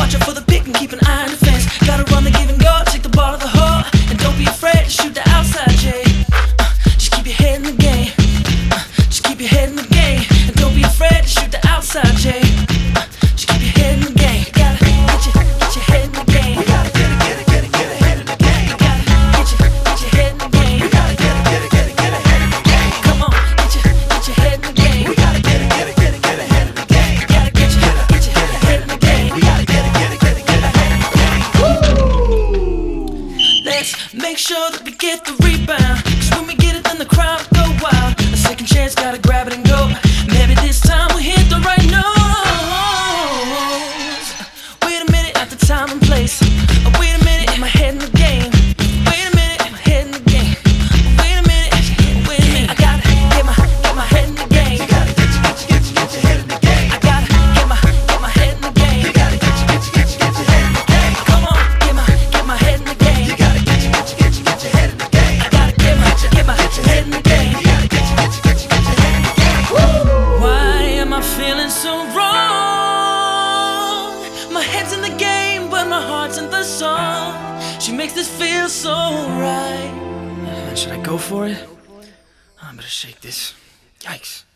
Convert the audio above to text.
Watch out for the pick and keep an eye on the fence. Gotta run the give and go, take the ball to the hole, and don't be afraid to shoot the outside, Jay. Just keep your head in the game. Just keep your head in the game, and don't be afraid to shoot the outside, Jay. Just keep your head in the game. You gotta get your head in the game. You gotta get ahead in the game. You gotta get your head in the game. You gotta get ahead in the game. Come on, get your head in the game. We gotta get ahead in the game. You gotta get your head in the game. We gotta get ahead in the game. Let's make sure that we get the rebound, 'cause when we get it then the crowd go wild. A second chance, gotta grab it and go. Maybe this time we'll hit the right notes. Wait a minute, at the time and place. Wait a minute, in my head in the game. Wait a minute, in my head in the game. Wait a minute, I gotta get my head in the game. You gotta get your head in the game. I gotta get my head in the game. You gotta get your head in the game. Come on, get my head in the game. You gotta get your head in the game. I gotta get my head in the game. You gotta get your head in the game. Why am I feeling so wrong? My head's in the game, but my heart's in the song. She makes this feel so right. Should I go for it? I better shake this. Yikes.